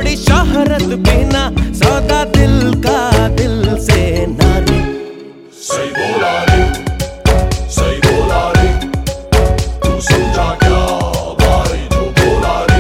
थोड़ी शोहरत बिना सौदा दिल का दिल से नारे। सही बोला रे, सही बोला रे, तू समझा क्या भाई जो बोला रे।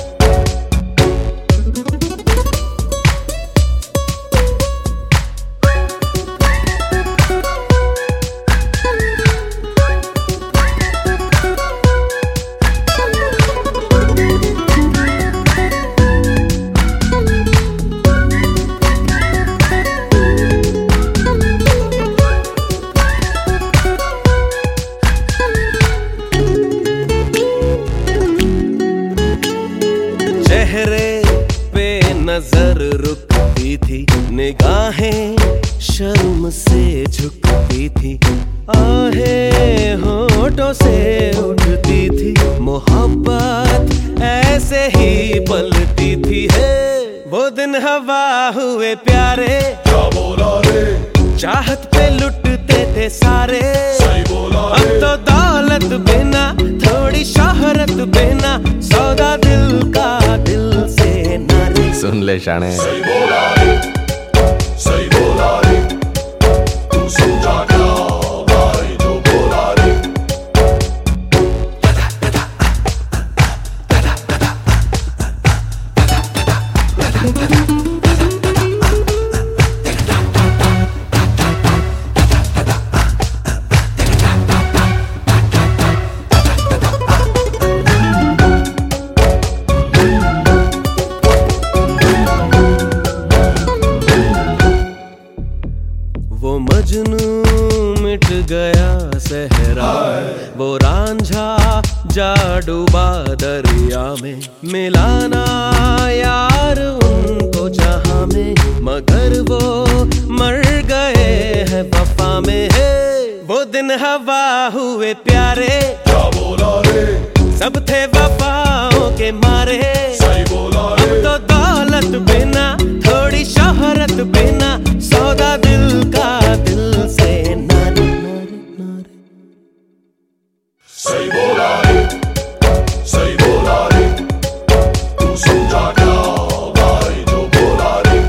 चेहरे पे नजर रुकती थी, निगाहें शर्म से झुकती थी, आहें होठों से उठती थी, मोहब्बत ऐसे ही पलती थी। है वो दिन हवा हुए प्यारे, क्या बोला रे, चाहत पे लुटते थे सारे। सही बोला अब रे, तो दौलत बिना थोड़ी शोहरत बिना सौदा दिल का दिल से नारे। सुन ले शाने। सही बोला रे, सही बोला रे, तू समझा क्या भाई जो बोला रे। वो मजनू मिट गया सहरा, वो रांझा जा डूबा दरिया में, मिलाना यार उनको जहां में, मगर वो मर गए हैं वफा में। है वो दिन हवा हुए प्यारे, क्या बोला रे, सब थे वफाओं के मारे। सही बोला रे, अब तो दौलत बिना थोड़ी शोहरत बिना सौदा दिल का दिल से नारे नारे नारे। सही बोला रे, सही बोला रे, तू समझा क्या भाई जो बोला रे।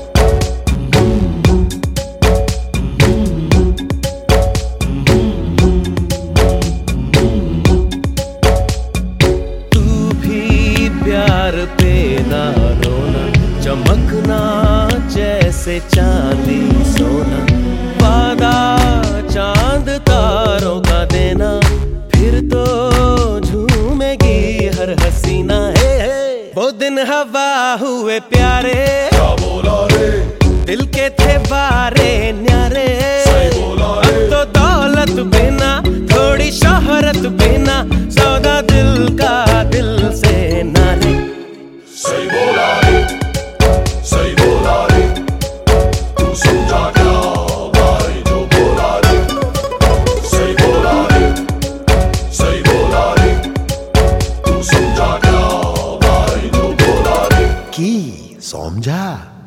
तू भी प्यार पे ना रोना, चमकना जैसे चांदी सोना, वादा चांद तारों का देना, फिर तो झूमेगी हर हसीना। है वो दिन हवा हुए प्यारे, क्या बोला रे, दिल के थे बारे न्यारे। सही बोला रे, अब तो दौलत बिना थोड़ी शोहरत बिना सौदा दिल का दिल से नारे। सही बोला रे, सही बोला रे, तू समझा क्या भाई जो बोला रे। सही बोला रे, सही बोला रे, तू समझा क्या भाई जो बोला रे। की समझा।